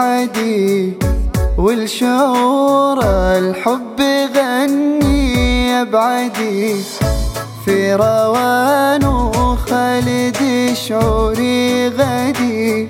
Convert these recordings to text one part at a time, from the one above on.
يسعدي والشعور الحب غني يبعدي في روان وخالد شعوري غدي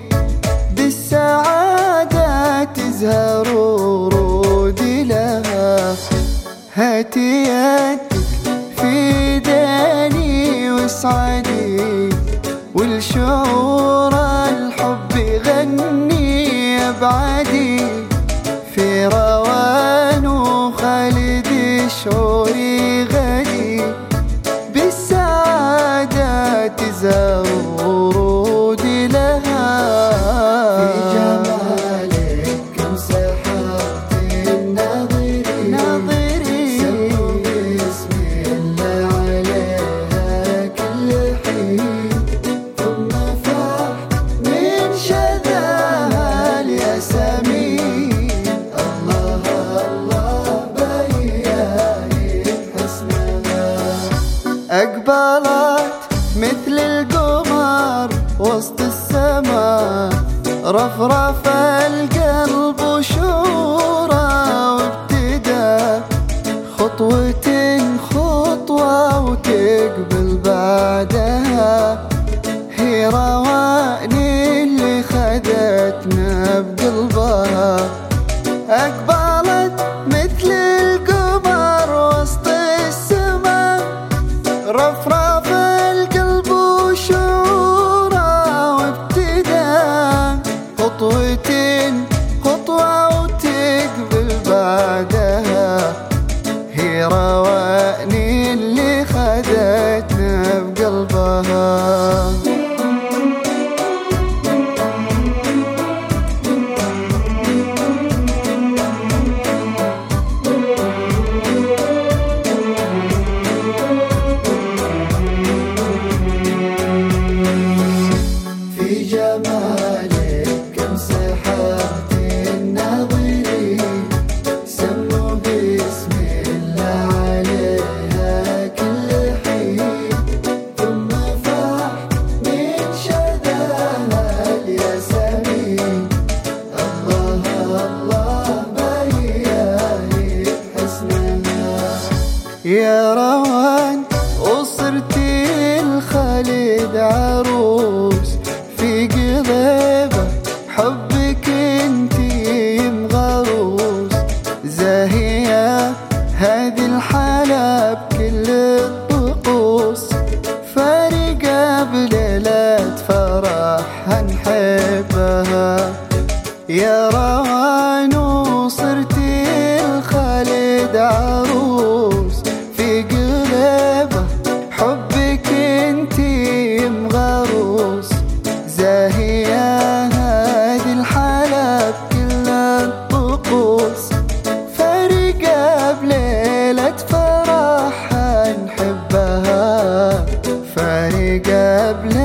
بالسعادة تزهر ورودي لها هاتي يدك في داني واسعدي والشعور الحب غني يبعدي في روان وخالد شعوري غدي بالسعادة تزهر ورودي لها في جمالك وسحرت الناظري سموا باسم الله عليها كل حين ثم فاح من شذاها الياسمين الله الله بياهي بحسنها أقبلت مثل القمر وسط السماء رفرف القلب وشورى وابتدى خطوة خطوة وتقبل بعدها هي رواني اللي خدتنا بقلبها أقبلت مثل القمر وسط السماء رفرف القلب وشعوره وابتدى خطوة وتقبل بعدها هي رواني اللي خدتنا بقلبها في جمالك كم سحرت الناظرين سموا باسم الله عليها كل حين ثم فاح من شذاها الياسمين الله الله بياهي بحسنها يا روان وصرتي الخالد عروس في قلبه حبك انتي مغروس زاهية هذه الحالة بكل الطقوس فارقة بليلة فرح هنحبها يا روان وصرتي الخالد عروس في قلبه حبك انتي مغروس زاهية هذه الحالة بكل الطقوس فارقة بليلة فرح نحبها فارقة بليلة